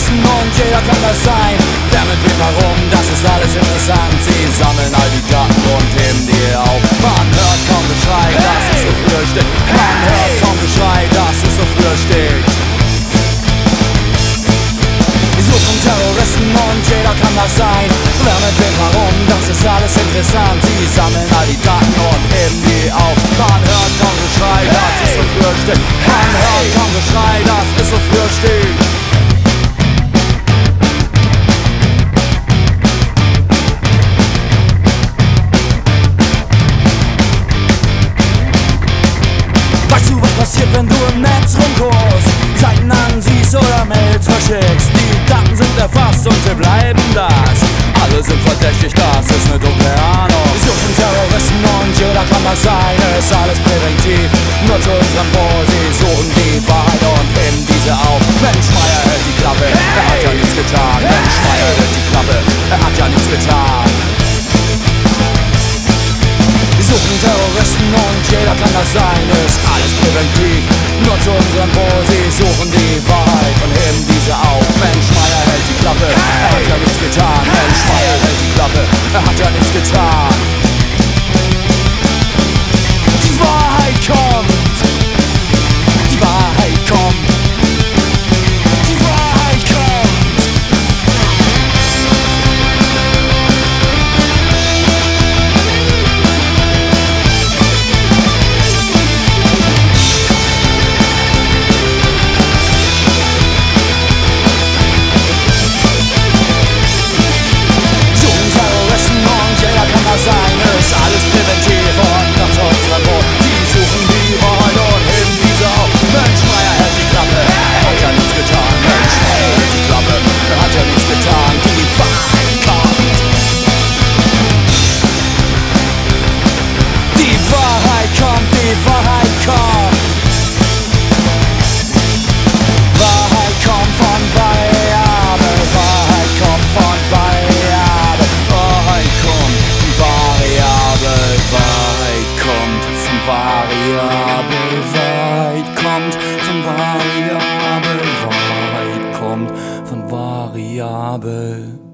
Terroristen und jeder kann das sein. Wer mit wem warum, das ist alles interessant. Sie sammeln all die Daten und heben die auf. Man hört kaum Geschrei, das ist so fürchtet. Man hört kaum Geschrei, das ist so fürchtet. Wir suchen Terroristen und jeder kann das sein. Wer mit wem warum, das ist alles interessant. Sie sammeln all die Daten und heben die auf. Man hört kaum Geschrei, das ist so fürchtet. Man hört kaum Geschrei, das ist so fürchtet. Weißt du, was passiert, wenn du im Netz rumguckst, Seiten ansiehst oder Mails verschickst? Die Daten sind erfasst und sie bleiben das. Alle sind verdächtig, das ist ne dunkle Ahnung. Wir suchen Terroristen und jeder kann das sein. Ist alles präventiv, nur zu unserem Wohl. Sie suchen die Wahrheit und heben diese auf. Mensch Meier hält die Klappe, er hat ja nichts getan. Mensch Meier hält die Klappe, er hat ja nichts getan. Wir suchen Terroristen und jeder kann das sein. Ist alles präventiv, nur zu unserem Wohl. Sie suchen die Wahrheit und heben diese auf. Mensch Meier hält die Klappe, er hat ja nichts getan. Mensch Meier hält die Klappe, er hat ja nichts getan. Die Wahrheit kommt, die Wahrheit kommt, die Wahrheit kommt. Sein ist alles präventiv und nach zu unserem Wohl. Die suchen die Wahrheit und heben diese auf. Mensch Meier hält die Klappe, er hat ja nichts getan. Mensch Meier hält die Klappe, er hat ja nichts getan. Die Wahrheit kommt. Die Wahrheit kommt, die Wahrheit kommt. Wahrheit kommt von Variable, Wahrheit kommt von Variable, Wahrheit kommt. Wahrheit kommt von Variable, Wahrheit kommt von Variable, Wahrheit kommt von Variable.